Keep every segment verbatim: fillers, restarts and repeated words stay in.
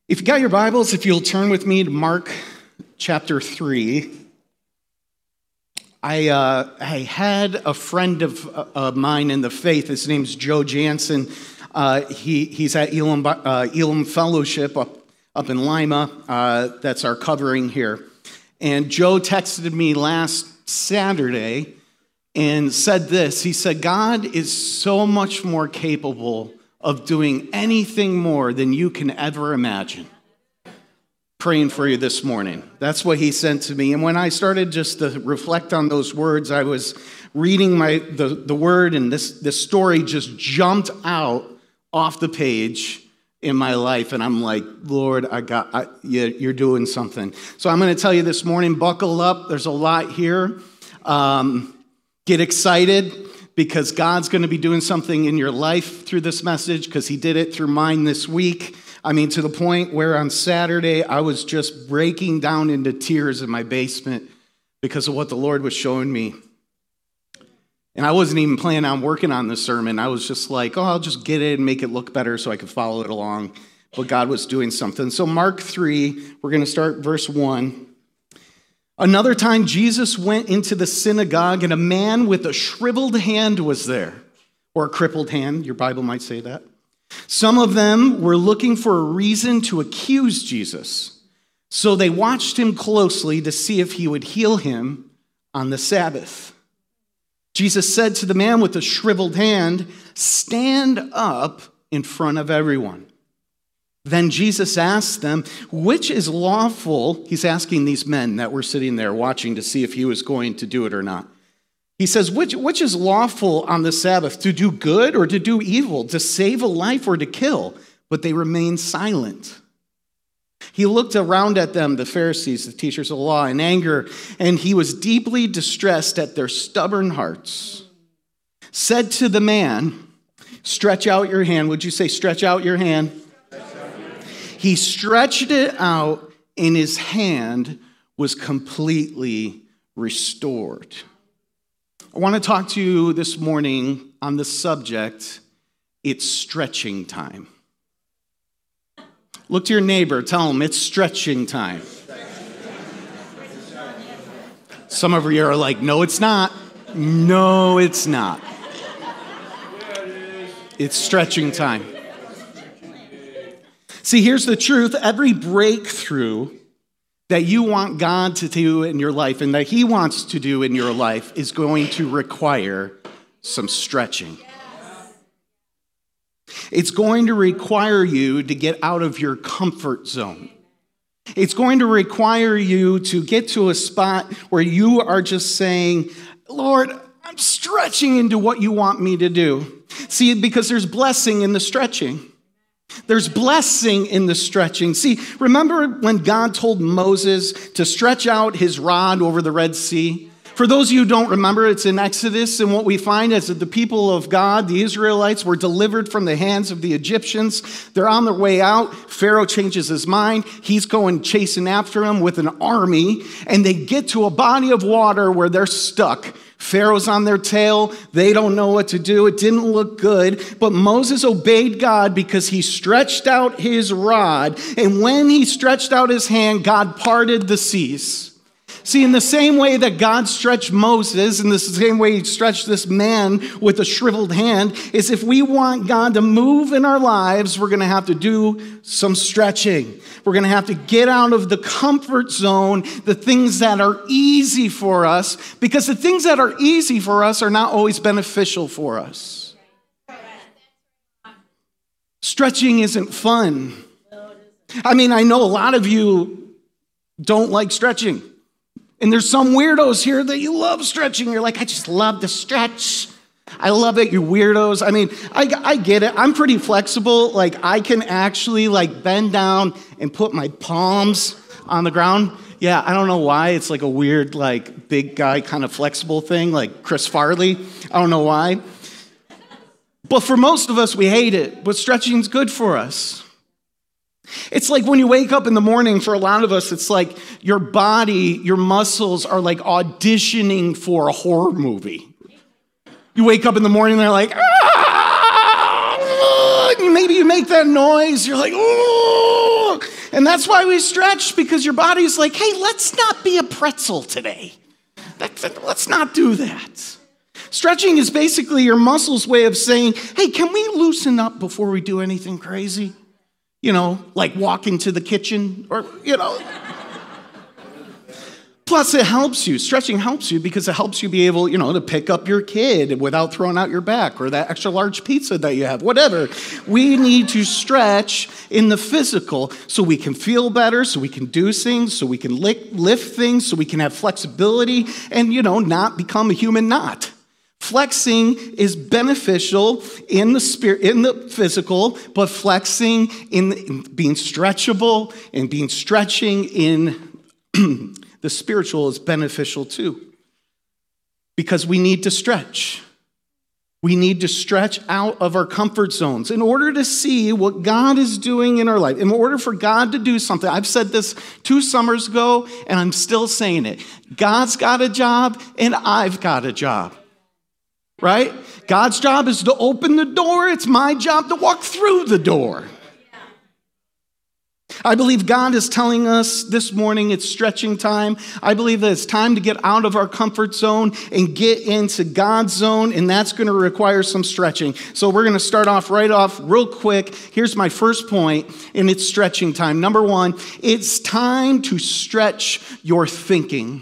If you got your Bibles, if you'll turn with me to Mark chapter three. I uh, I had a friend of uh, mine in the faith. His name's Joe Jansen. Uh, he he's at Elam, uh, Elam Fellowship up, up in Lima. Uh, that's our covering here. And Joe texted me last Saturday and said this. He said, God is so much more capable of doing anything more than you can ever imagine. Praying for you this morning. That's what he sent to me. And when I started just to reflect on those words, I was reading my the, the word, and this, this story just jumped out off the page in my life. And I'm like, Lord, I got I, you're doing something. So I'm going to tell you this morning, buckle up. There's a lot here. Um, get excited, because God's going to be doing something in your life through this message, because he did it through mine this week. I mean, to the point where on Saturday, I was just breaking down into tears in my basement because of what the Lord was showing me. And I wasn't even planning on working on the sermon. I was just like, oh, I'll just get it and make it look better so I could follow it along. But God was doing something. So Mark three, we're going to start verse one. Another time, Jesus went into the synagogue, and a man with a shriveled hand was there, or a crippled hand. Your Bible might say that. Some of them were looking for a reason to accuse Jesus, so they watched him closely to see if he would heal him on the Sabbath. Jesus said to the man with the shriveled hand, "Stand up in front of everyone." Then Jesus asked them, which is lawful? He's asking these men that were sitting there watching to see if he was going to do it or not. He says, which, which is lawful on the Sabbath, to do good or to do evil, to save a life or to kill? But they remained silent. He looked around at them, the Pharisees, the teachers of the law, in anger, and he was deeply distressed at their stubborn hearts. Said to the man, stretch out your hand. Would you say, stretch out your hand? He stretched it out, and his hand was completely restored. I want to talk to you this morning on the subject, it's stretching time. Look to your neighbor, tell him it's stretching time. Some of you are like, no, it's not. No, it's not. It's stretching time. See, here's the truth. Every breakthrough that you want God to do in your life and that he wants to do in your life is going to require some stretching. It's going to require you to get out of your comfort zone. It's going to require you to get to a spot where you are just saying, Lord, I'm stretching into what you want me to do. See, because there's blessing in the stretching. There's blessing in the stretching. See, remember when God told Moses to stretch out his rod over the Red Sea? For those of you who don't remember, it's in Exodus, and what we find is that the people of God, the Israelites, were delivered from the hands of the Egyptians. They're on their way out. Pharaoh changes his mind. He's going chasing after them with an army, and they get to a body of water where they're stuck. Pharaoh's on their tail. They don't know what to do. It didn't look good. But Moses obeyed God because he stretched out his rod. And when he stretched out his hand, God parted the seas. See, in the same way that God stretched Moses, in the same way he stretched this man with a shriveled hand, is if we want God to move in our lives, we're going to have to do some stretching. We're going to have to get out of the comfort zone, the things that are easy for us, because the things that are easy for us are not always beneficial for us. Stretching isn't fun. I mean, I know a lot of you don't like stretching. And there's some weirdos here that you love stretching. You're like, I just love to stretch. I love it, you weirdos. I mean, I, I get it. I'm pretty flexible. Like, I can actually, like, bend down and put my palms on the ground. Yeah, I don't know why. It's like a weird, like, big guy kind of flexible thing, like Chris Farley. I don't know why. But for most of us, we hate it. But stretching's good for us. It's like when you wake up in the morning, for a lot of us, it's like your body, your muscles are like auditioning for a horror movie. You wake up in the morning, they're like, ah! Maybe you make that noise. You're like, oh! And that's why we stretch, because your body's like, hey, let's not be a pretzel today. Let's not do that. Stretching is basically your muscles' way of saying, hey, can we loosen up before we do anything crazy? You know, like walk into the kitchen or, you know. Plus, it helps you. Stretching helps you because it helps you be able, you know, to pick up your kid without throwing out your back or that extra large pizza that you have, whatever. We need to stretch in the physical so we can feel better, so we can do things, so we can lift things, so we can have flexibility and, you know, not become a human knot. Flexing is beneficial in the spirit, in the physical, but flexing in, in being stretchable and being stretching in the spiritual is beneficial too. Because we need to stretch. We need to stretch out of our comfort zones in order to see what God is doing in our life. In order for God to do something, I've said this two summers ago, and I'm still saying it. God's got a job, and I've got a job. Right? God's job is to open the door. It's my job to walk through the door. I believe God is telling us this morning it's stretching time. I believe that it's time to get out of our comfort zone and get into God's zone, and that's going to require some stretching. So we're going to start off right off real quick. Here's my first point, and it's stretching time. Number one, it's time to stretch your thinking.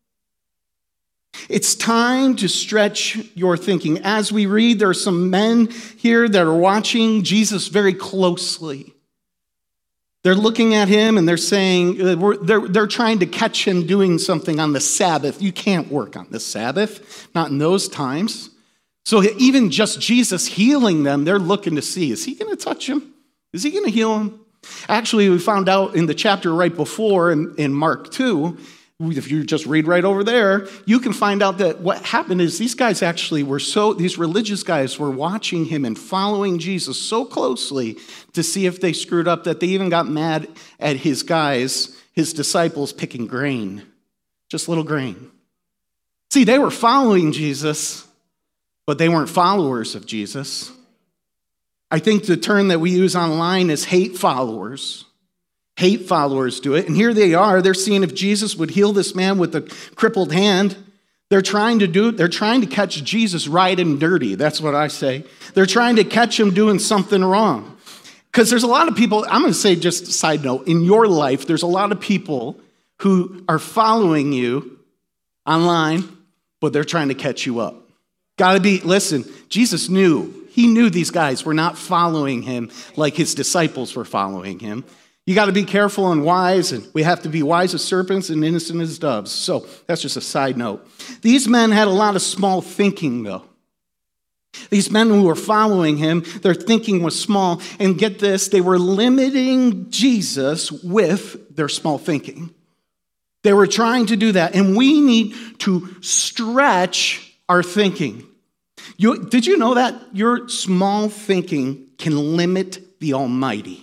It's time to stretch your thinking. As we read, there are some men here that are watching Jesus very closely. They're looking at him and they're saying, they're, they're trying to catch him doing something on the Sabbath. You can't work on the Sabbath, not in those times. So even just Jesus healing them, they're looking to see, is he going to touch him? Is he going to heal him? Actually, we found out in the chapter right before in, in Mark two, if you just read right over there, you can find out that what happened is these guys actually were so, these religious guys were watching him and following Jesus so closely to see if they screwed up that they even got mad at his guys, his disciples, picking grain, just little grain. See, they were following Jesus, but they weren't followers of Jesus. I think the term that we use online is hate followers. Hate followers do it. And here they are. They're seeing if Jesus would heal this man with a crippled hand. They're trying to do, they're trying to catch Jesus right and dirty. That's what I say. They're trying to catch him doing something wrong. Because there's a lot of people, I'm going to say just a side note, in your life, there's a lot of people who are following you online, but they're trying to catch you up. Got to be, listen, Jesus knew. He knew these guys were not following him like his disciples were following him. You got to be careful and wise, and we have to be wise as serpents and innocent as doves. So that's just a side note. These men had a lot of small thinking, though. These men who were following him, their thinking was small. And get this, they were limiting Jesus with their small thinking. They were trying to do that. And we need to stretch our thinking. You, did you know that your small thinking can limit the Almighty?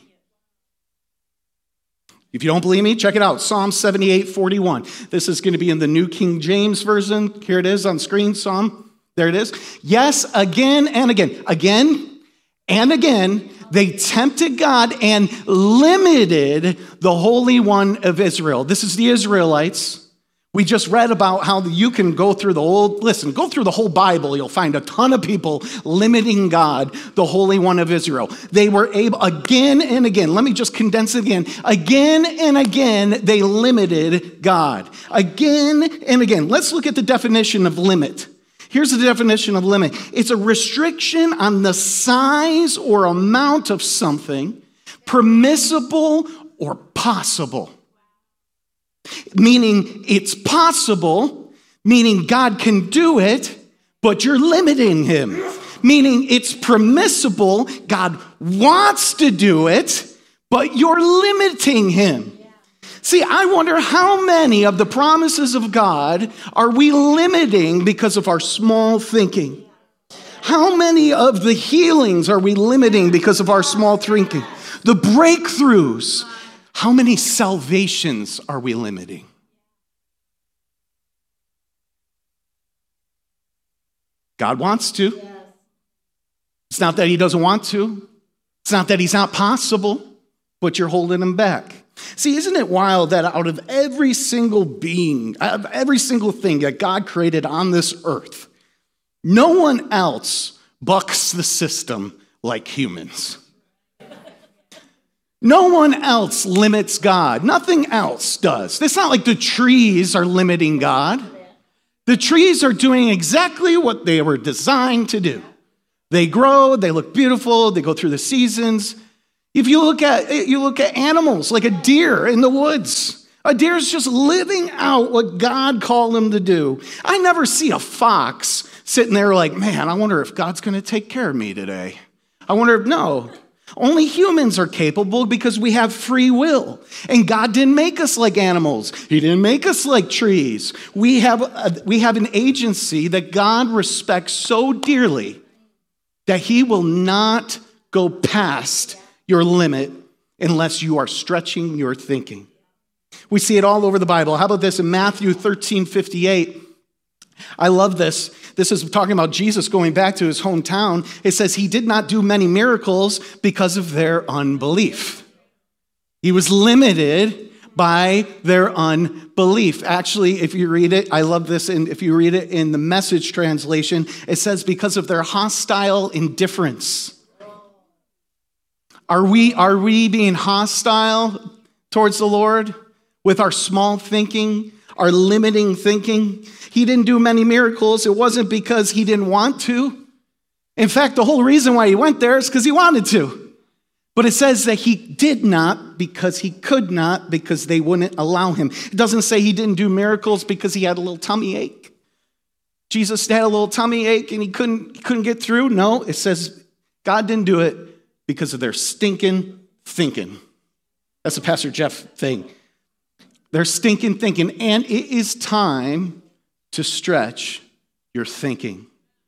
If you don't believe me, check it out. Psalm seventy-eight forty-one. This is going to be in the New King James Version. Here it is on screen, Psalm. There it is. Yes, again and again. Again and again, they tempted God and limited the Holy One of Israel. This is the Israelites. We just read about how you can go through the old, listen, go through the whole Bible. You'll find a ton of people limiting God, the Holy One of Israel. They were able, again and again, let me just condense it again. Again and again, they limited God. Again and again. Let's look at the definition of limit. Here's the definition of limit. It's a restriction on the size or amount of something, permissible or possible. Meaning it's possible, meaning God can do it, but you're limiting him. Meaning it's permissible, God wants to do it, but you're limiting him. See, I wonder how many of the promises of God are we limiting because of our small thinking? How many of the healings are we limiting because of our small thinking? The breakthroughs. How many salvations are we limiting? God wants to. It's not that he doesn't want to. It's not that he's not possible, but you're holding him back. See, isn't it wild that out of every single being, out of every single thing that God created on this earth, no one else bucks the system like humans? No one else limits God. Nothing else does. It's not like the trees are limiting God. The trees are doing exactly what they were designed to do. They grow, they look beautiful, they go through the seasons. If you look at you look at animals like a deer in the woods, a deer is just living out what God called him to do. I never see a fox sitting there like, man, I wonder if God's going to take care of me today. I wonder if, no. Only humans are capable because we have free will. And God didn't make us like animals. He didn't make us like trees. We have, a, we have an agency that God respects so dearly that he will not go past your limit unless you are stretching your thinking. We see it all over the Bible. How about this in Matthew thirteen fifty-eight? I love this. This is talking about Jesus going back to his hometown. It says he did not do many miracles because of their unbelief. He was limited by their unbelief. Actually, if you read it, I love this, and if you read it in the Message translation, it says because of their hostile indifference. Are we, are we being hostile towards the Lord with our small thinking, our limiting thinking? He didn't do many miracles. It wasn't because he didn't want to. In fact, the whole reason why he went there is because he wanted to. But it says that he did not because he could not, because they wouldn't allow him. It doesn't say he didn't do miracles because he had a little tummy ache. Jesus had a little tummy ache and he couldn't, he couldn't get through. No, it says God didn't do it because of their stinking thinking. That's a Pastor Jeff thing. They're stinking thinking. And it is time to stretch your thinking.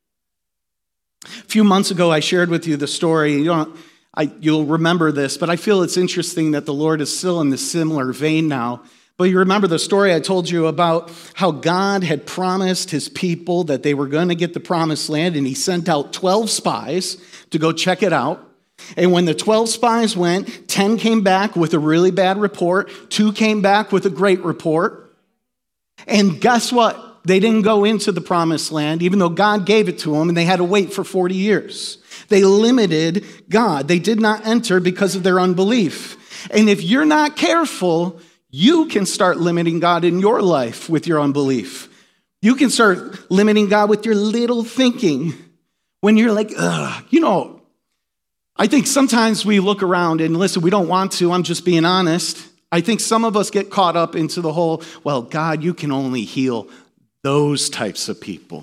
A few months ago, I shared with you the story. You don't, I, you'll remember this, but I feel it's interesting that the Lord is still in this similar vein now. But you remember the story I told you about how God had promised his people that they were going to get the promised land, and he sent out twelve spies to go check it out. And when the twelve spies went, ten came back with a really bad report, two came back with a great report. And guess what? They didn't go into the promised land, even though God gave it to them, and they had to wait for forty years. They limited God. They did not enter because of their unbelief. And if you're not careful, you can start limiting God in your life with your unbelief. You can start limiting God with your little thinking when you're like, ugh, you know, I think sometimes we look around and listen, we don't want to, I'm just being honest. I think some of us get caught up into the whole, well, God, you can only heal those types of people.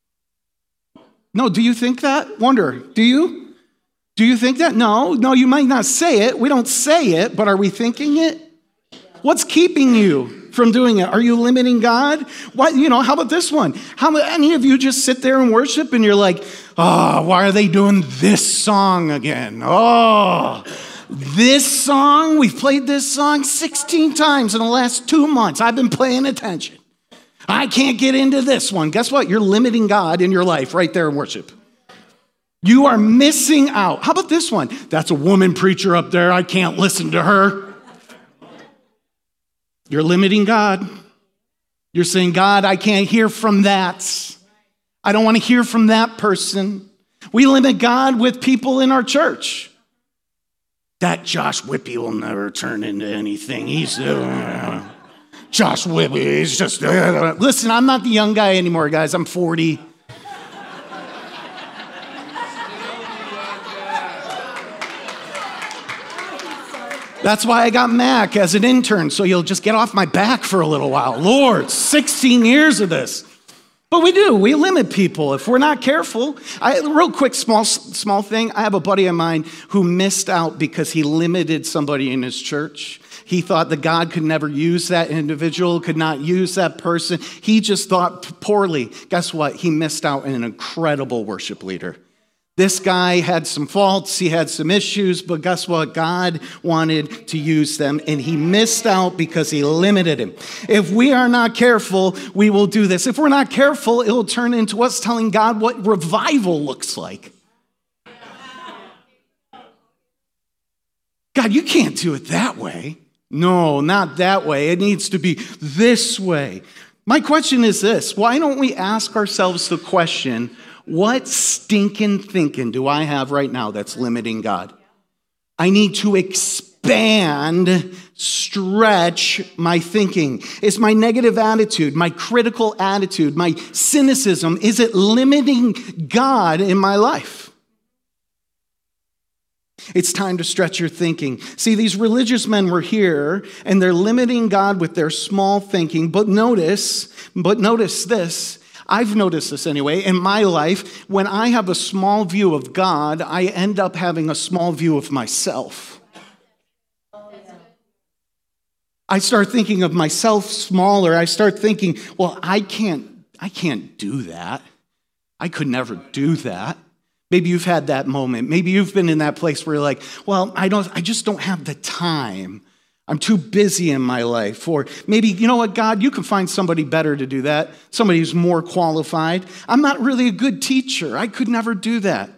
No, do you think that? Wonder, do you? Do you think that? No, no, you might not say it. We don't say it, but are we thinking it? What's keeping you from doing it? Are you limiting God? Why, you know, how about this one? How many of you just sit there and worship and you're like, oh, why are they doing this song again? Oh, this song? We've played this song sixteen times in the last two months. I've been paying attention. I can't get into this one. Guess what? You're limiting God in your life right there in worship. You are missing out. How about this one? That's a woman preacher up there. I can't listen to her. You're limiting God. You're saying, God, I can't hear from that. I don't want to hear from that person. We limit God with people in our church. That Josh Whippy will never turn into anything. He's... Uh, Josh Whippy, he's just... Uh, listen, I'm not the young guy anymore, guys. I'm forty. That's why I got Mac as an intern, so you'll just get off my back for a little while. Lord, sixteen years of this. But we do. We limit people if we're not careful. I, real quick, small, small thing. I have a buddy of mine who missed out because he limited somebody in his church. He thought that God could never use that individual, could not use that person. He just thought poorly. Guess what? He missed out on an incredible worship leader. This guy had some faults, he had some issues, but guess what? God wanted to use them, and he missed out because he limited him. If we are not careful, we will do this. If we're not careful, it will turn into us telling God what revival looks like. God, you can't do it that way. No, not that way. It needs to be this way. My question is this. Why don't we ask ourselves the question, what stinking thinking do I have right now that's limiting God? I need to expand, stretch my thinking. Is my negative attitude, my critical attitude, my cynicism, is it limiting God in my life? It's time to stretch your thinking. See, these religious men were here, and they're limiting God with their small thinking. But notice, but notice this. I've noticed this anyway. In my life, when I have a small view of God, I end up having a small view of myself. I start thinking of myself smaller. I start thinking, well, I can't, I can't do that. I could never do that. Maybe you've had that moment. Maybe you've been in that place where you're like, well, I don't, I just don't have the time. I'm too busy in my life. Or maybe, you know what, God, you can find somebody better to do that. Somebody who's more qualified. I'm not really a good teacher. I could never do that.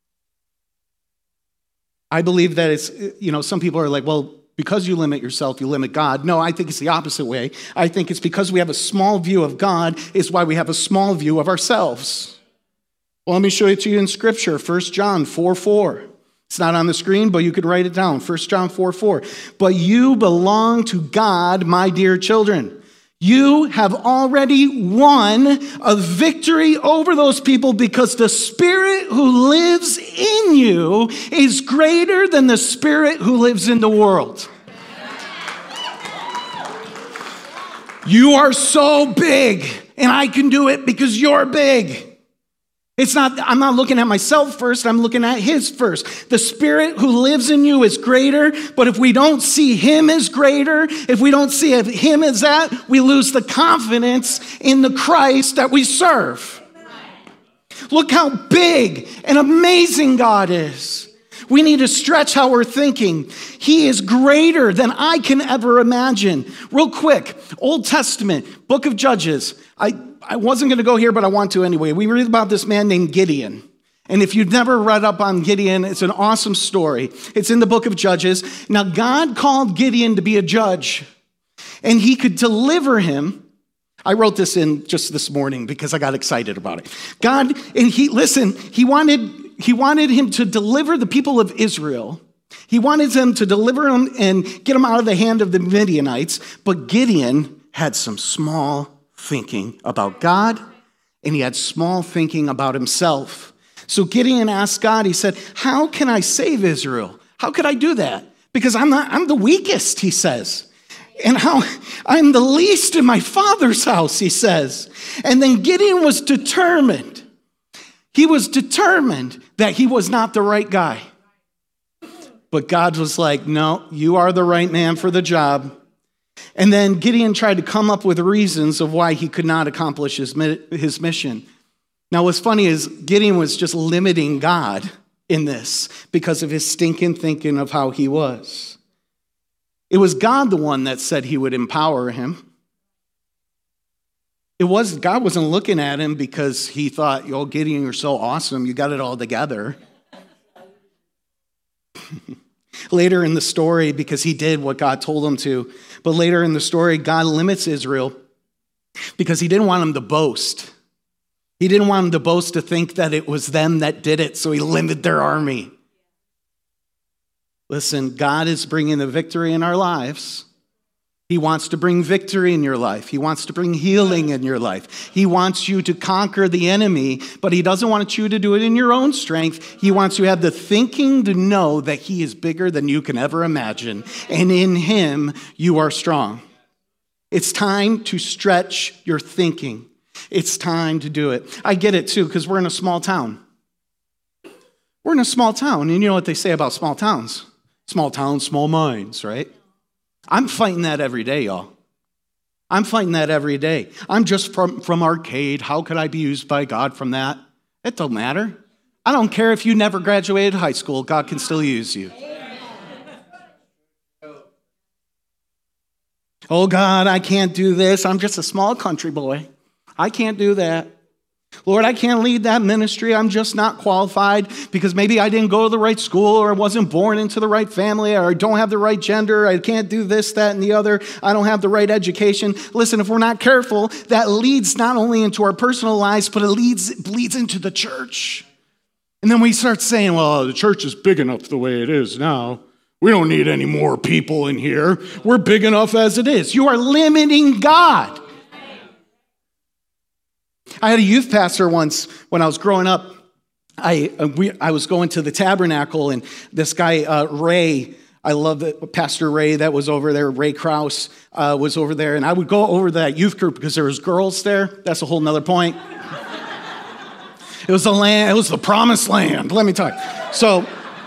I believe that it's, you know, some people are like, well, because you limit yourself, you limit God. No, I think it's the opposite way. I think it's because we have a small view of God is why we have a small view of ourselves. Well, let me show it to you in Scripture, First John four four. It's not on the screen, but you could write it down, First John four four. But you belong to God, my dear children. You have already won a victory over those people because the Spirit who lives in you is greater than the Spirit who lives in the world. You are so big, and I can do it because you're big. It's not, I'm not looking at myself first, I'm looking at his first. The Spirit who lives in you is greater, but if we don't see him as greater, if we don't see him as that, we lose the confidence in the Christ that we serve. Look how big and amazing God is. We need to stretch how we're thinking. He is greater than I can ever imagine. Real quick, Old Testament, Book of Judges. I, I wasn't going to go here, but I want to anyway. We read about this man named Gideon. And if you've never read up on Gideon, it's an awesome story. It's in the Book of Judges. Now, God called Gideon to be a judge, and he could deliver him. I wrote this in just this morning because I got excited about it. God, and he, listen, he wanted, he wanted him to deliver the people of Israel. He wanted them to deliver them and get them out of the hand of the Midianites. But Gideon had some small thinking about God, and he had small thinking about himself. So Gideon asked God, he said, how can I save Israel? How could I do that? Because I'm not, I'm the weakest, he says. And how I'm the least in my father's house, he says. And then Gideon was determined. He was determined that he was not the right guy. But God was like, no, you are the right man for the job. And then Gideon tried to come up with reasons of why he could not accomplish his, his mission. Now, what's funny is Gideon was just limiting God in this because of his stinking thinking of how he was. It was God the one that said he would empower him. It was, God wasn't looking at him because he thought, yo, Gideon, you're so awesome, you got it all together. Later in the story, because he did what God told him to, but later in the story, God limits Israel because he didn't want them to boast. He didn't want them to boast to think that it was them that did it, so he limited their army. Listen, God is bringing the victory in our lives. He wants to bring victory in your life. He wants to bring healing in your life. He wants you to conquer the enemy, but he doesn't want you to do it in your own strength. He wants you to have the thinking to know that he is bigger than you can ever imagine, and in him you are strong. It's time to stretch your thinking. It's time to do it. I get it too, because we're in a small town. We're in a small town, and you know what they say about small towns? Small towns, small minds, right? I'm fighting that every day, y'all. I'm fighting that every day. I'm just from, from Arcade. How could I be used by God from that? It don't matter. I don't care if you never graduated high school. God can still use you. Oh, God, I can't do this. I'm just a small country boy. I can't do that. Lord, I can't lead that ministry. I'm just not qualified because maybe I didn't go to the right school or I wasn't born into the right family or I don't have the right gender. I can't do this, that, and the other. I don't have the right education. Listen, if we're not careful, that leads not only into our personal lives, but it leads, bleeds into the church. And then we start saying, well, the church is big enough the way it is now. We don't need any more people in here. We're big enough as it is. You are limiting God. I had a youth pastor once when I was growing up. I uh, we, I was going to the tabernacle, and this guy, uh, Ray, I love that Pastor Ray that was over there, Ray Krause uh, was over there, and I would go over to that youth group because there was girls there. That's a whole nother point. It was the land, it was the promised land, let me tell you. So,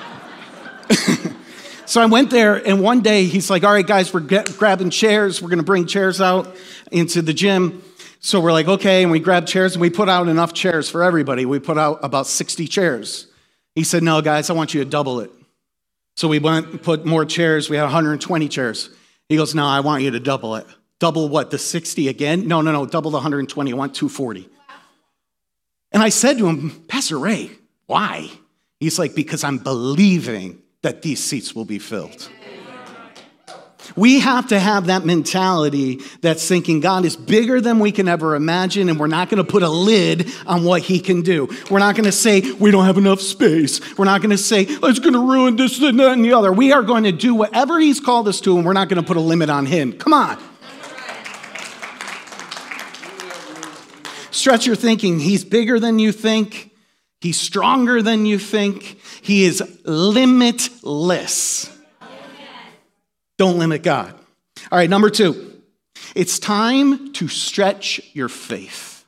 so I went there, and one day he's like, all right, guys, we're get, grabbing chairs. We're going to bring chairs out into the gym. So we're like, okay, and we grabbed chairs, and we put out enough chairs for everybody. We put out about sixty chairs. He said, no, guys, I want you to double it. So we went and put more chairs. We had one hundred twenty chairs. He goes, no, I want you to double it. Double what, the sixty again? No, no, no, double the one hundred twenty. I want two hundred forty. And I said to him, Pastor Ray, why? He's like, because I'm believing that these seats will be filled. We have to have that mentality that's thinking God is bigger than we can ever imagine, and we're not going to put a lid on what he can do. We're not going to say we don't have enough space. We're not going to say oh, it's going to ruin this and that and the other. We are going to do whatever he's called us to, and we're not going to put a limit on him. Come on. Stretch your thinking. He's bigger than you think. He's stronger than you think. He is limitless. Don't limit God. All right, number two. It's time to stretch your faith.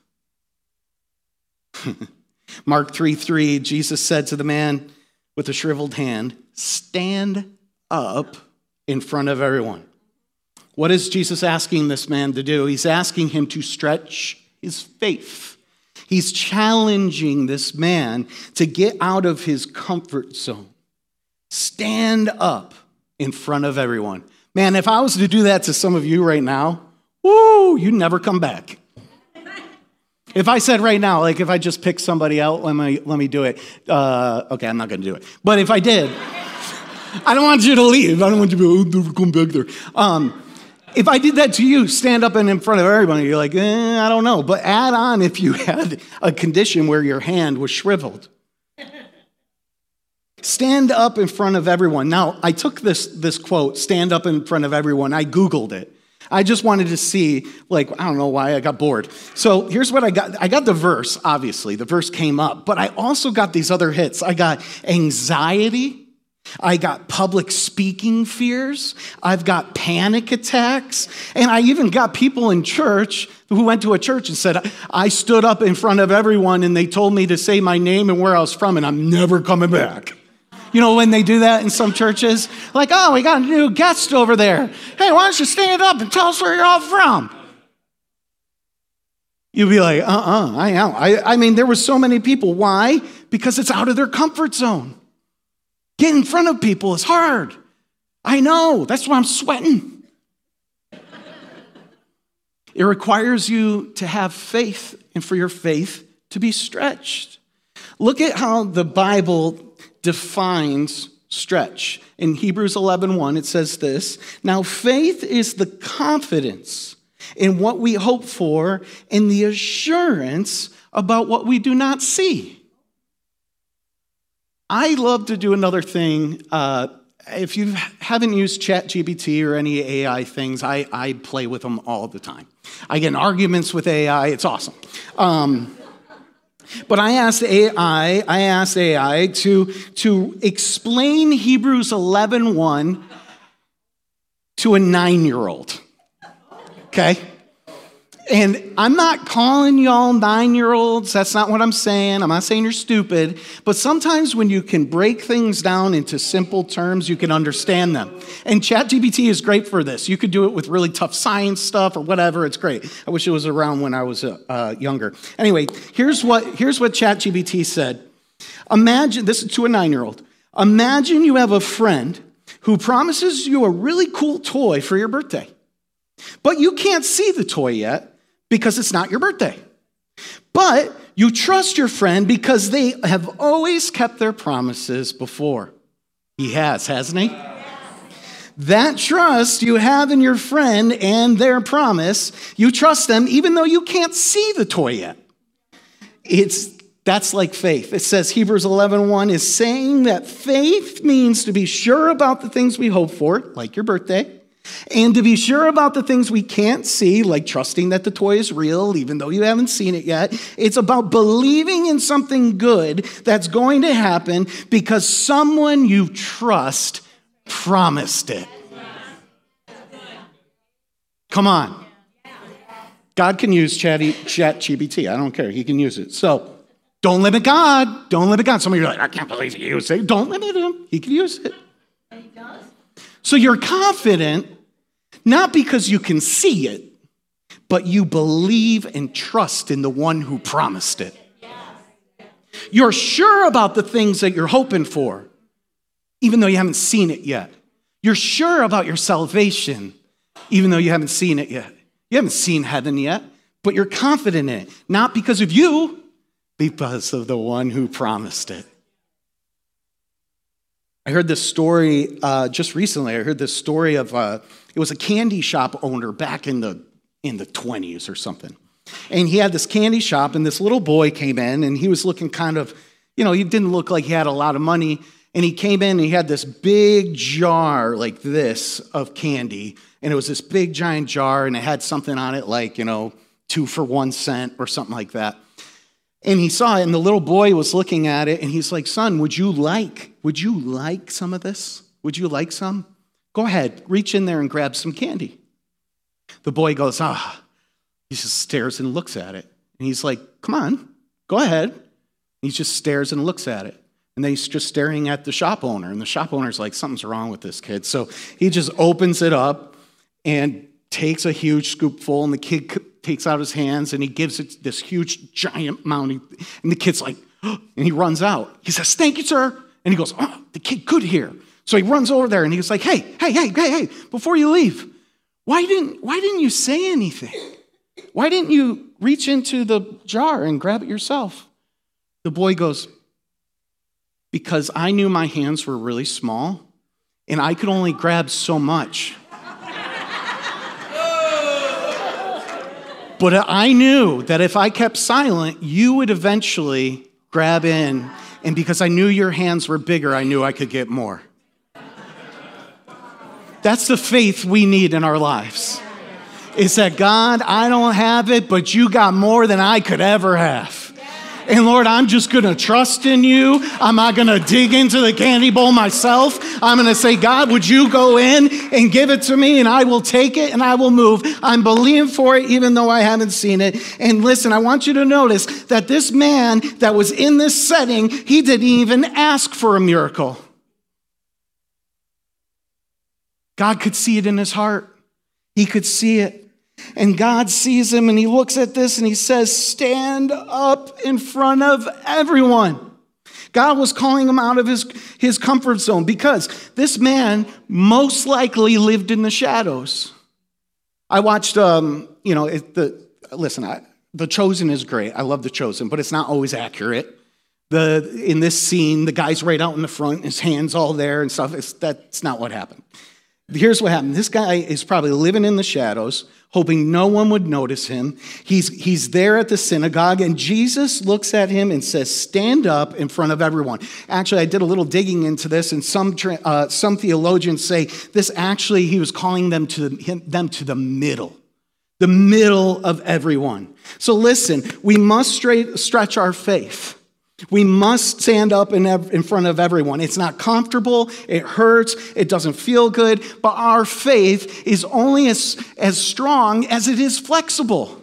Mark three three, Jesus said to the man with the shriveled hand, stand up in front of everyone. What is Jesus asking this man to do? He's asking him to stretch his faith. He's challenging this man to get out of his comfort zone. Stand up in front of everyone. Man, if I was to do that to some of you right now, woo, you'd never come back. If I said right now, like if I just picked somebody out, let me let me do it. Uh, okay, I'm not going to do it. But if I did, I don't want you to leave. I don't want you to be, oh, never come back there. Um, if I did that to you, stand up and in front of everybody, you're like, eh, I don't know. But add on if you had a condition where your hand was shriveled. Stand up in front of everyone. Now, I took this, this quote, stand up in front of everyone. I Googled it. I just wanted to see, like, I don't know why I got bored. So here's what I got. I got the verse, obviously. The verse came up. But I also got these other hits. I got anxiety. I got public speaking fears. I've got panic attacks. And I even got people in church who went to a church and said, I stood up in front of everyone and they told me to say my name and where I was from, and I'm never coming back. You know, when they do that in some churches, like, oh, we got a new guest over there. Hey, why don't you stand up and tell us where you're all from? You'd be like, uh-uh, I am. I, I mean, there were so many people. Why? Because it's out of their comfort zone. Getting in front of people is hard. I know. That's why I'm sweating. It requires you to have faith and for your faith to be stretched. Look at how the Bible defines stretch. In Hebrews eleven one, it says this, now faith is the confidence in what we hope for and the assurance about what we do not see. I love to do another thing. Uh, if you haven't used ChatGPT or any A I things, I, I play with them all the time. I get in arguments with A I. It's awesome. Um, But I asked A I, I asked A I to, to explain Hebrews eleven one to a nine-year-old, okay? And I'm not calling y'all nine-year-olds. That's not what I'm saying. I'm not saying you're stupid. But sometimes when you can break things down into simple terms, you can understand them. And ChatGPT is great for this. You could do it with really tough science stuff or whatever. It's great. I wish it was around when I was uh, younger. Anyway, here's what, here's what ChatGPT said. Imagine, this is to a nine-year-old. Imagine you have a friend who promises you a really cool toy for your birthday. But you can't see the toy yet, because it's not your birthday. But You trust your friend because they have always kept their promises before. He has, hasn't he? That trust you have in your friend and their promise, you trust them even though you can't see the toy yet. It's that's like faith. It says Hebrews eleven one is saying that faith means to be sure about the things we hope for, like your birthday, and to be sure about the things we can't see, like trusting that the toy is real even though you haven't seen it yet. It's about believing in something good that's going to happen because someone you trust promised it. Come on. God can use Chat G P T. I don't care. He can use it. So don't limit God. Don't limit God. Some of you are like, I can't believe he used it. Don't limit him. He can use it. So you're confident, not because you can see it, but you believe and trust in the one who promised it. You're sure about the things that you're hoping for, even though you haven't seen it yet. You're sure about your salvation, even though you haven't seen it yet. You haven't seen heaven yet, but you're confident in it. Not because of you, because of the one who promised it. I heard this story uh, just recently. I heard this story of, uh, it was a candy shop owner back in the in the twenties or something. And he had this candy shop, and this little boy came in, and he was looking kind of, you know, he didn't look like he had a lot of money. And he came in, and he had this big jar like this of candy. And it was this big, giant jar, and it had something on it like, you know, two for one cent or something like that. And he saw it, and the little boy was looking at it, and he's like, son, would you like, would you like some of this? Would you like some? Go ahead, reach in there and grab some candy. The boy goes, ah. He just stares and looks at it. And he's like, come on, go ahead. And he just stares and looks at it. And then he's just staring at the shop owner. And the shop owner's like, something's wrong with this kid. So he just opens it up and takes a huge scoopful. And the kid takes out his hands and he gives it this huge, giant amount. And the kid's like, oh, and he runs out. He says, thank you, sir. And he goes, oh, the kid could hear. So he runs over there and he's like, hey, hey, hey, hey, hey, before you leave, why didn't, why didn't you say anything? Why didn't you reach into the jar and grab it yourself? The boy goes, because I knew my hands were really small and I could only grab so much. But I knew that if I kept silent, you would eventually grab in. And because I knew your hands were bigger, I knew I could get more. That's the faith we need in our lives. It's that, God, I don't have it, but you got more than I could ever have. And Lord, I'm just going to trust in you. I'm not going to dig into the candy bowl myself. I'm going to say, God, would you go in and give it to me, and I will take it and I will move. I'm believing for it even though I haven't seen it. And listen, I want you to notice that this man that was in this setting, he didn't even ask for a miracle. God could see it in his heart. He could see it. And God sees him and he looks at this and he says, stand up in front of everyone. God was calling him out of his, his comfort zone because this man most likely lived in the shadows. I watched, um, you know, it, the listen, I, The Chosen is great. I love The Chosen, but it's not always accurate. The in this scene, the guy's right out in the front, his hands all there and stuff. It's, that's not what happened. Here's what happened. This guy is probably living in the shadows, hoping no one would notice him. He's, he's there at the synagogue, and Jesus looks at him and says, stand up in front of everyone. Actually, I did a little digging into this, and some uh, some theologians say this actually, he was calling them to, him, them to the middle, the middle of everyone. So listen, we must straight, stretch our faith. We must stand up in, in front of everyone. It's not comfortable, it hurts, it doesn't feel good, but our faith is only as, as strong as it is flexible.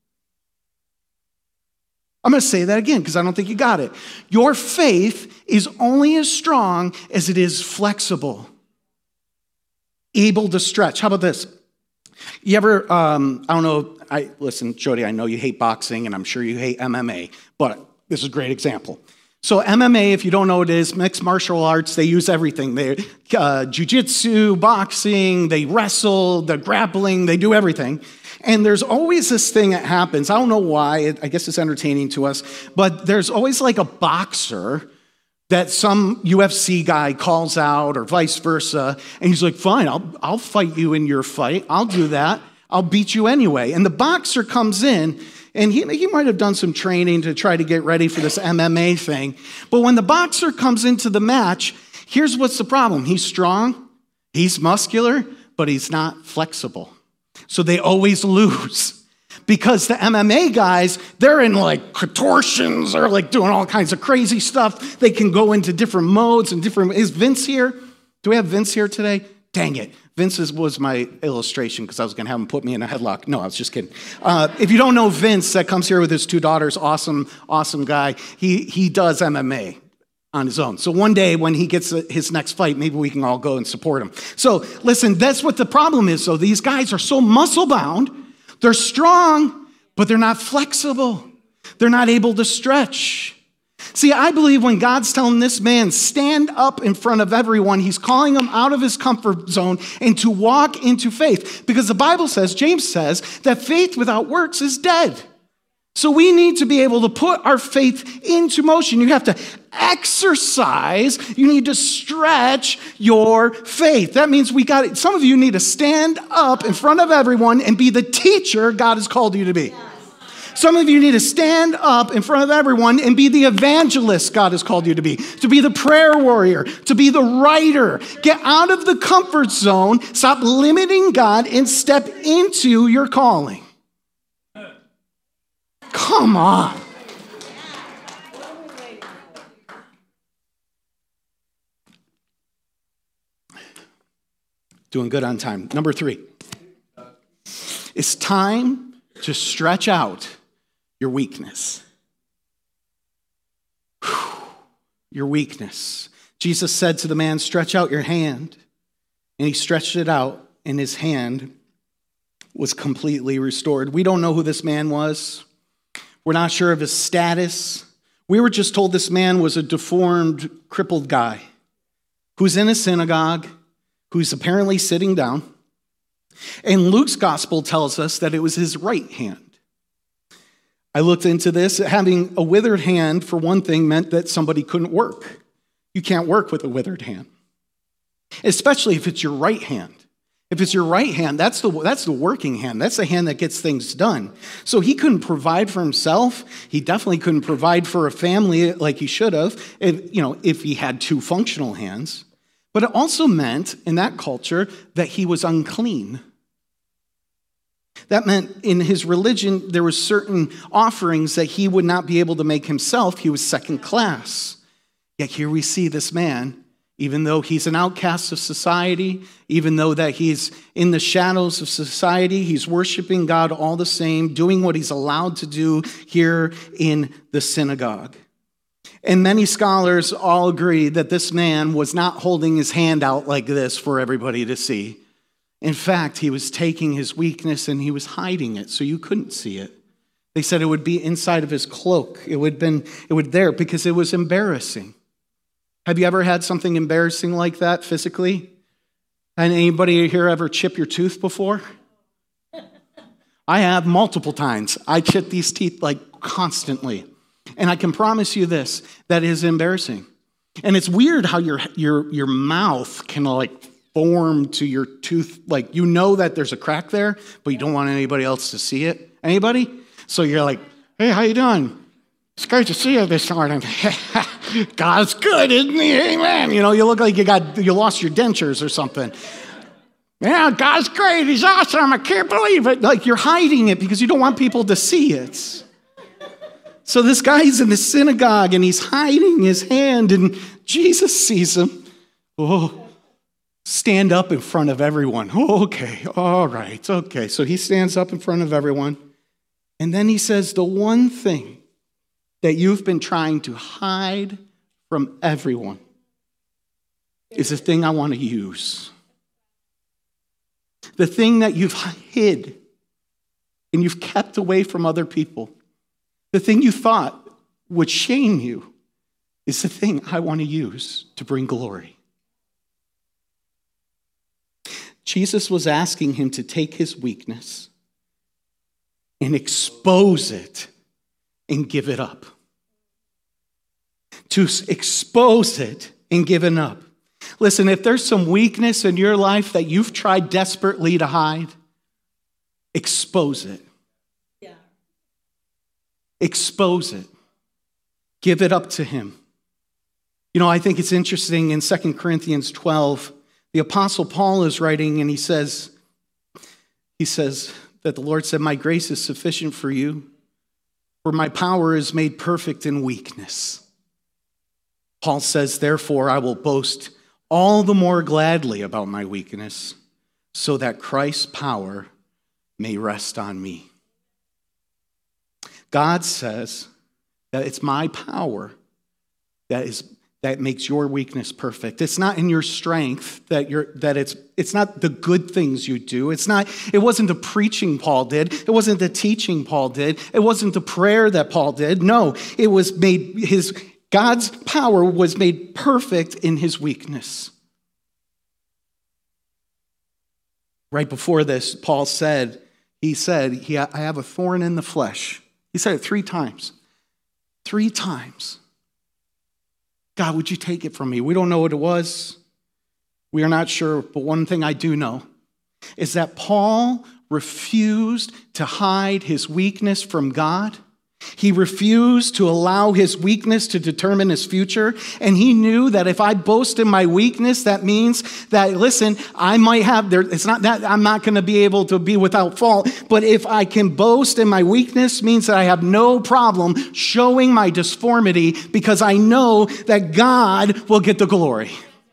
I'm going to say that again because I don't think you got it. Your faith is only as strong as it is flexible, able to stretch. How about this? You ever, um, I don't know, I listen, Jody, I know you hate boxing and I'm sure you hate M M A, but this is a great example. So M M A, if you don't know what it is, mixed martial arts, they use everything. They uh, jiu-jitsu, boxing, they wrestle, the grappling, they do everything. And there's always this thing that happens. I don't know why. I guess it's entertaining to us. But there's always like a boxer that some U F C guy calls out or vice versa. And he's like, fine, I'll, I'll fight you in your fight. I'll do that. I'll beat you anyway. And the boxer comes in, and he, he might have done some training to try to get ready for this M M A thing. But when the boxer comes into the match, here's what's the problem. He's strong, he's muscular, but he's not flexible. So they always lose. Because the M M A guys, they're in like contortions, they're like doing all kinds of crazy stuff. They can go into different modes and different, is Vince here? Do we have Vince here today? Dang it. Vince was my illustration because I was going to have him put me in a headlock. No, I was just kidding. Uh, if you don't know Vince, that comes here with his two daughters, awesome, awesome guy. He, he does M M A on his own. So one day when he gets his next fight, maybe we can all go and support him. So listen, that's what the problem is. So these guys are so muscle bound. They're strong, but they're not flexible. They're not able to stretch. See, I believe when God's telling this man, stand up in front of everyone, he's calling him out of his comfort zone and to walk into faith. Because the Bible says, James says, that faith without works is dead. So we need to be able to put our faith into motion. You have to exercise. You need to stretch your faith. That means we got it. Some of you need to stand up in front of everyone and be the teacher God has called you to be. Some of you need to stand up in front of everyone and be the evangelist God has called you to be, to be the prayer warrior, to be the writer. Get out of the comfort zone, stop limiting God, and step into your calling. Come on. Doing good on time. Number three. It's time to stretch out your weakness. Whew. Your weakness. Jesus said to the man, stretch out your hand. And he stretched it out, and his hand was completely restored. We don't know who this man was. We're not sure of his status. We were just told this man was a deformed, crippled guy who's in a synagogue, who's apparently sitting down. And Luke's gospel tells us that it was his right hand. I looked into this. Having a withered hand, for one thing, meant that somebody couldn't work. You can't work with a withered hand, especially if it's your right hand. If it's your right hand, that's the, that's the working hand. That's the hand that gets things done. So he couldn't provide for himself. He definitely couldn't provide for a family like he should have, if, you know, if he had two functional hands. But it also meant, in that culture, that he was unclean. That meant in his religion, there were certain offerings that he would not be able to make himself. He was second class. Yet here we see this man, even though he's an outcast of society, even though that he's in the shadows of society, he's worshiping God all the same, doing what he's allowed to do here in the synagogue. And many scholars all agree that this man was not holding his hand out like this for everybody to see. In fact, he was taking his weakness and he was hiding it so you couldn't see it. They said it would be inside of his cloak. It would been it would there because it was embarrassing. Have you ever had something embarrassing like that physically? And anybody here ever chip your tooth before? I have multiple times. I chip these teeth like constantly. And I can promise you this, that is embarrassing. And it's weird how your your your mouth can like form to your tooth. Like you know that there's a crack there, but you don't want anybody else to see it. Anybody? So you're like, hey, how you doing? It's great to see you this morning. God's good, isn't he? Amen. You know, you look like you got you lost your dentures or something. Yeah, God's great. He's awesome. I can't believe it. Like you're hiding it because you don't want people to see it. So this guy's in the synagogue and he's hiding his hand and Jesus sees him. Oh, stand up in front of everyone. Oh, okay, all right, okay. So he stands up in front of everyone. And then he says, the one thing that you've been trying to hide from everyone is the thing I want to use. The thing that you've hid and you've kept away from other people. The thing you thought would shame you is the thing I want to use to bring glory. Jesus was asking him to take his weakness and expose it and give it up. To expose it and give it up. Listen, if there's some weakness in your life that you've tried desperately to hide, expose it. Yeah. Expose it. Give it up to him. You know, I think it's interesting in Second Corinthians twelve, the Apostle Paul is writing and he says, he says that the Lord said, my grace is sufficient for you, for my power is made perfect in weakness. Paul says, therefore, I will boast all the more gladly about my weakness, so that Christ's power may rest on me. God says that it's my power that is that makes your weakness perfect. It's not in your strength that you're that it's it's not the good things you do. It's not it wasn't the preaching Paul did. It wasn't the teaching Paul did. It wasn't the prayer that Paul did. No, it was made his God's power was made perfect in his weakness. Right before this, Paul said, he said, he, I have a thorn in the flesh. He said it three times. Three times. God, would you take it from me? We don't know what it was. We are not sure, but one thing I do know is that Paul refused to hide his weakness from God. He refused to allow his weakness to determine his future. And he knew that if I boast in my weakness, that means that, listen, I might have, there. It's not that I'm not going to be able to be without fault. But if I can boast in my weakness, means that I have no problem showing my disformity because I know that God will get the glory.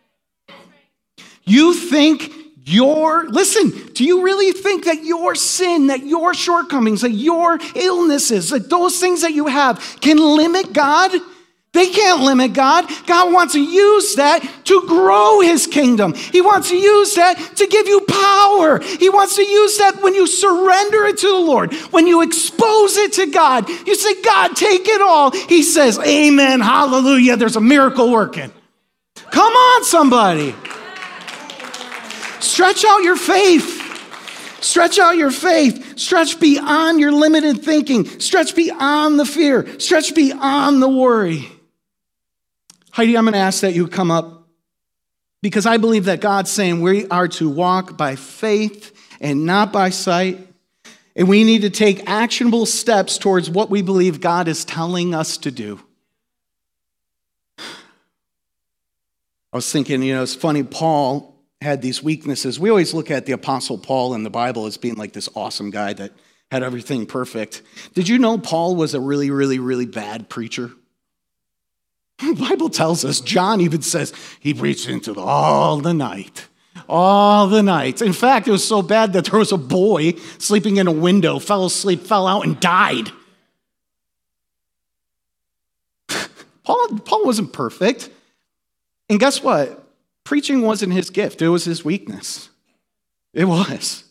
You think Your, listen, do you really think that your sin, that your shortcomings, that your illnesses, that those things that you have can limit God? They can't limit God. God wants to use that to grow his kingdom. He wants to use that to give you power. He wants to use that when you surrender it to the Lord, when you expose it to God. You say, God, take it all. He says, amen, hallelujah, there's a miracle working. Come on, somebody. Stretch out your faith. Stretch out your faith. Stretch beyond your limited thinking. Stretch beyond the fear. Stretch beyond the worry. Heidi, I'm going to ask that you come up because I believe that God's saying we are to walk by faith and not by sight. And we need to take actionable steps towards what we believe God is telling us to do. I was thinking, you know, it's funny, Paul had these weaknesses. We always look at the Apostle Paul in the Bible as being like this awesome guy that had everything perfect. Did you know Paul was a really, really, really bad preacher? The Bible tells us, John even says, he preached into the, all the night. All the night. In fact, it was so bad that there was a boy sleeping in a window, fell asleep, fell out, and died. Paul, Paul wasn't perfect. And guess what? Preaching wasn't his gift. It was his weakness. It was.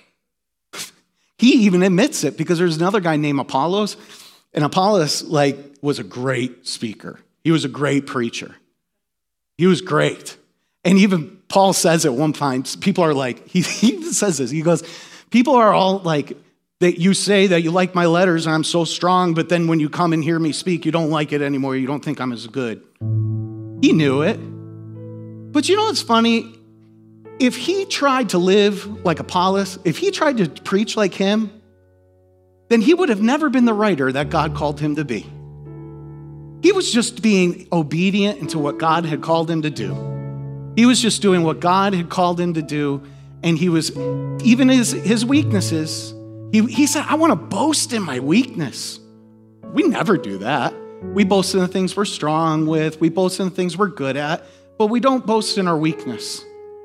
He even admits it because there's another guy named Apollos. And Apollos, like, was a great speaker. He was a great preacher. He was great. And even Paul says at one point, people are like, he, he even says this. He goes, people are all like, that you say that you like my letters and I'm so strong, but then when you come and hear me speak, you don't like it anymore. You don't think I'm as good. He knew it. But you know what's funny? If he tried to live like Apollos, if he tried to preach like him, then he would have never been the writer that God called him to be. He was just being obedient into what God had called him to do. He was just doing what God had called him to do, and he was, even his, his weaknesses, he, he said, I want to boast in my weakness. We never do that. We boast in the things we're strong with. We boast in the things we're good at. But we don't boast in our weakness.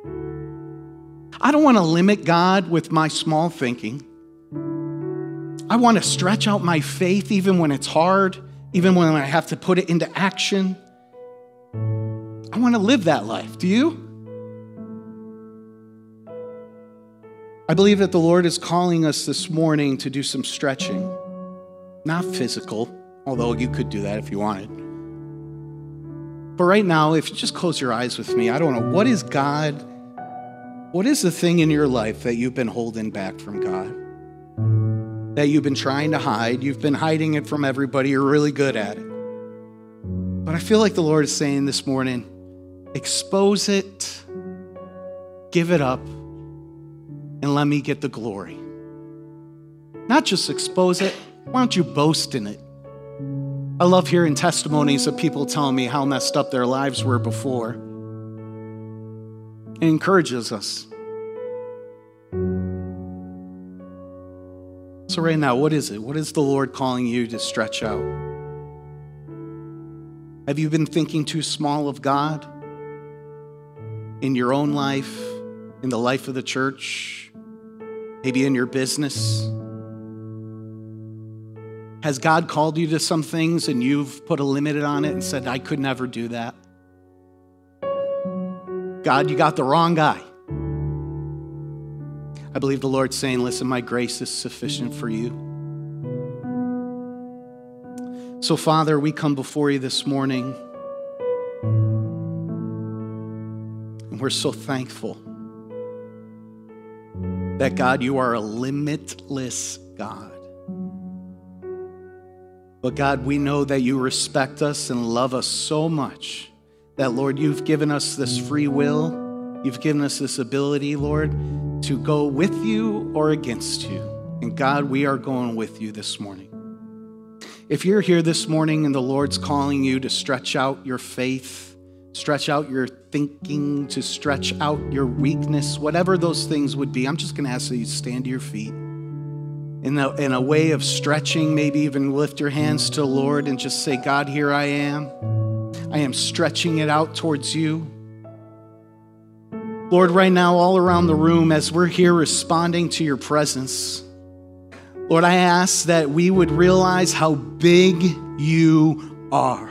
I don't want to limit God with my small thinking. I want to stretch out my faith even when it's hard, even when I have to put it into action. I want to live that life. Do you? I believe that the Lord is calling us this morning to do some stretching. Not physical, although you could do that if you wanted. But right now, if you just close your eyes with me, I don't know, what is God, what is the thing in your life that you've been holding back from God? that you've been trying to hide. You've been hiding it from everybody. You're really good at it. But I feel like the Lord is saying this morning, expose it, give it up, and let me get the glory. Not just expose it, why don't you boast in it? I love hearing testimonies of people telling me how messed up their lives were before. It encourages us. So right now, what is it? What is the Lord calling you to stretch out? Have you been thinking too small of God in your own life, in the life of the church, maybe in your business? Has God called you to some things and you've put a limit on it and said, I could never do that? God, you got the wrong guy. I believe the Lord's saying, listen, my grace is sufficient for you. So, Father, we come before you this morning, and we're so thankful that, God, you are a limitless God. But God, we know that you respect us and love us so much that, Lord, you've given us this free will. You've given us this ability, Lord, to go with you or against you. And God, we are going with you this morning. If you're here this morning and the Lord's calling you to stretch out your faith, stretch out your thinking, to stretch out your weakness, whatever those things would be, I'm just going to ask that you stand to your feet. In a, in a way of stretching, maybe even lift your hands to the Lord and just say, God, here I am. I am stretching it out towards you. Lord, right now, all around the room, as we're here responding to your presence, Lord, I ask that we would realize how big you are.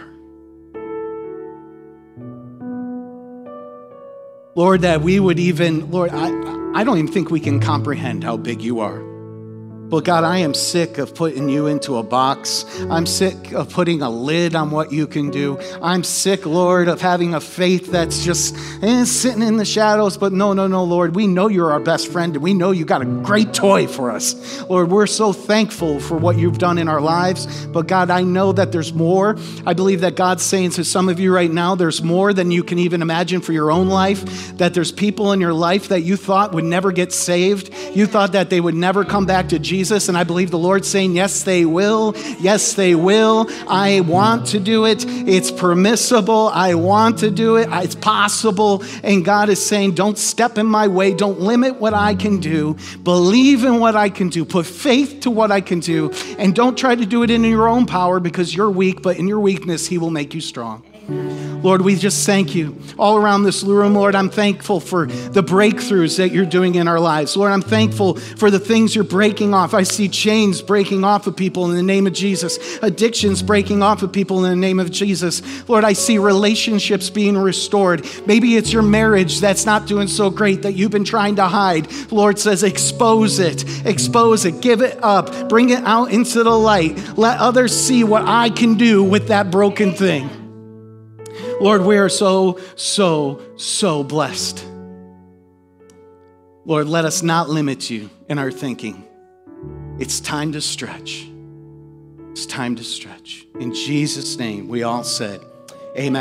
Lord, that we would even, Lord, I, I don't even think we can comprehend how big you are. But God, I am sick of putting you into a box. I'm sick of putting a lid on what you can do. I'm sick, Lord, of having a faith that's just eh, sitting in the shadows. But no, no, no, Lord, we know you're our best friend, and we know you got a great toy for us. Lord, we're so thankful for what you've done in our lives. But God, I know that there's more. I believe that God's saying to some of you right now, there's more than you can even imagine for your own life, that there's people in your life that you thought would never get saved. You thought that they would never come back to Jesus. Jesus, and I believe the Lord's saying, yes, they will. Yes, they will. I want to do it. It's permissible. I want to do it. It's possible. And God is saying, don't step in my way. Don't limit what I can do. Believe in what I can do. Put faith to what I can do. And don't try to do it in your own power because you're weak, but in your weakness, he will make you strong. Lord, we just thank you. All around this room, Lord, I'm thankful for the breakthroughs that you're doing in our lives. Lord, I'm thankful for the things you're breaking off. I see chains breaking off of people in the name of Jesus. Addictions breaking off of people in the name of Jesus. Lord, I see relationships being restored. Maybe it's your marriage that's not doing so great that you've been trying to hide. Lord says, expose it. Expose it. Give it up. Bring it out into the light. Let others see what I can do with that broken thing. Lord, we are so, so, so blessed. Lord, let us not limit you in our thinking. It's time to stretch. It's time to stretch. In Jesus' name, we all said, amen.